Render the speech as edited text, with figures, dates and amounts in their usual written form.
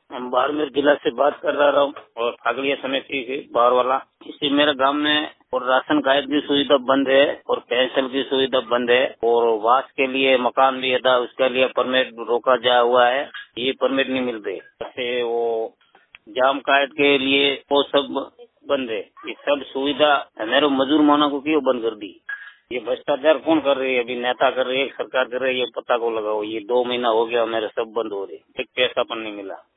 हम बाड़मेर जिला से बात कर रहा हूँ और फागड़िया समिति से बाहर वाला। इसी मेरे गांव में और राशन कार्ड की सुविधा बंद है और पेंशन की सुविधा बंद है और वास के लिए मकान लिया था उसके लिए परमिट रोका जा हुआ है। ये परमिट नहीं मिल रहे। जैसे वो जाम कार्ड के लिए वो सब बंद है। ये सब सुविधा मेरे मजदूर मानव को क्यों बंद कर दी? ये भ्रष्टाचार कौन कर रही है? अभी नेता कर रही है, सरकार कर रही है, ये पता को लगाओ। ये 2 महीना हो गया मेरे सब बंद हो रहे, एक पैसा पण नहीं मिला।